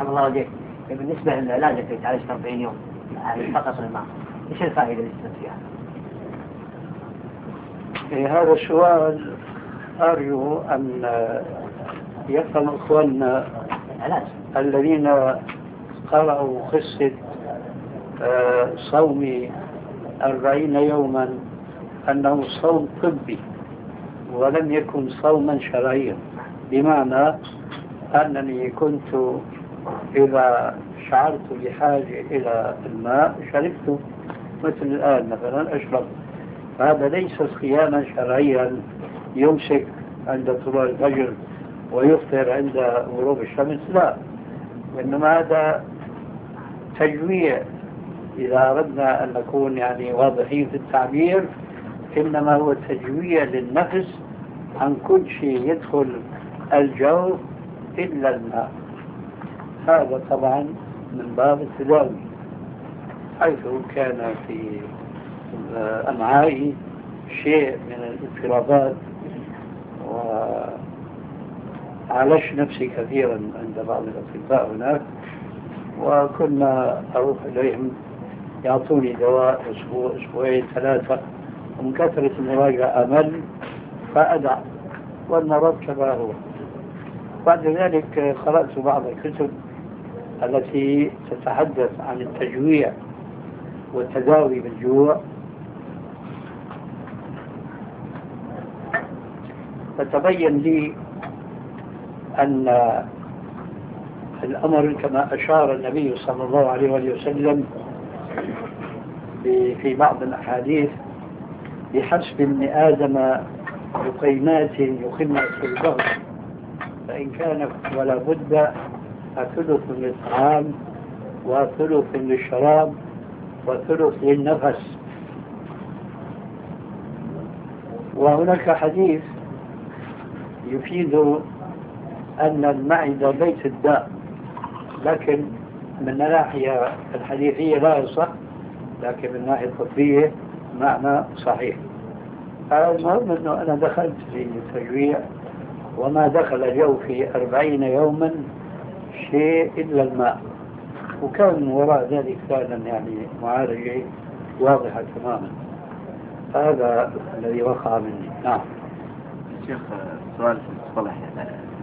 أحسن الله وجهك، بالنسبة للعلاج التي تعالج 40 يوم يعني فقط الماء، إيش الفائدة اللي فيها؟ هذا السؤال أرجو أن يفهم إخواننا الذين قرأوا قصة صوم 40 يوما أنه صوم طبي ولم يكن صوما شرعيا، بمعنى أنني كنت إذا شعرت بحاجة إلى الماء شربته، مثل الآن مثلا أشرب. هذا ليس صياما شرعيا يمسك عند طلوع الفجر ويفطر عند غروب الشمس، لا، وإنما هذا تجويع. إذا أردنا أن نكون يعني واضحين في التعبير، إنما هو تجويع للنفس عن كل شيء يدخل الجو إلا الماء. هذا طبعا من باب التداوي، حيث كان في أمعائي شيء من الاضطرابات وعالجت نفسي كثيرا عند بعض الأطباء هناك، وكنا أروح إليهم يعطوني دواء أسبوع أسبوعين ثلاثة، ومن كثرة المراجعة أمل فأدع والمرض كما هو. بعد ذلك قرأت بعض الكتب التي تتحدث عن التجويع والتداوي بالجوع، فتبين لي أن الأمر كما أشار النبي صلى الله عليه وسلم في بعض الأحاديث: بحسب ابن آدم لقيمات يقمن في البغض، فإن كان ولا بد ثلث للطعام وثلث للشراب وثلث للنفس. وهناك حديث يفيد أن المعدة بيت الداء، لكن من الناحية الحديثية لا يصح، لكن من الناحية الطبية معنى صحيح. المهم أنه أنا دخلت في التجويع وما دخل جوفي 40 يوما شيء إلا الماء، وكان وراء ذلك فعلا يعني معالجة واضحة تماما. هذا الذي وقع مني. نعم شيخ، سؤال في المصطلح